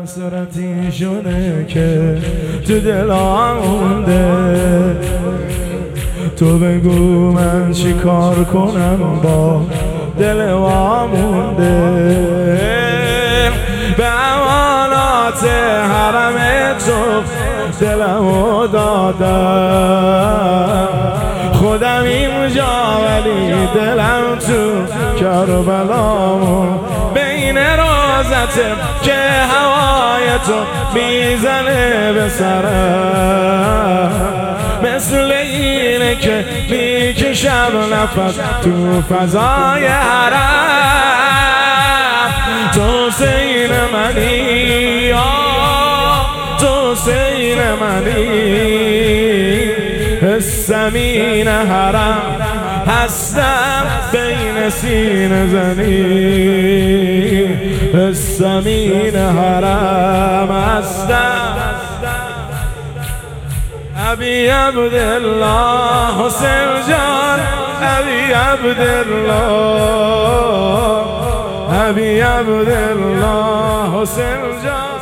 حسرتی شونه که تو دلم مونده. تو بگو من چی کار کنم با دل وامونده. به امانات حرم تو دلمو دادم، خودم اینجا ولی دلم تو کربلامو بین روزته که هوای تو میزنه به سرم، مثل اینه که میکشم نفس تو فضای حرم. تو حسین منی، تو حسین منی، حسمین حرم هستم بین سینه زنی، حسمین حرم هستم. ابی عبدالله حسین جان، ابی عبدالله، ابی عبدالله حسین جان.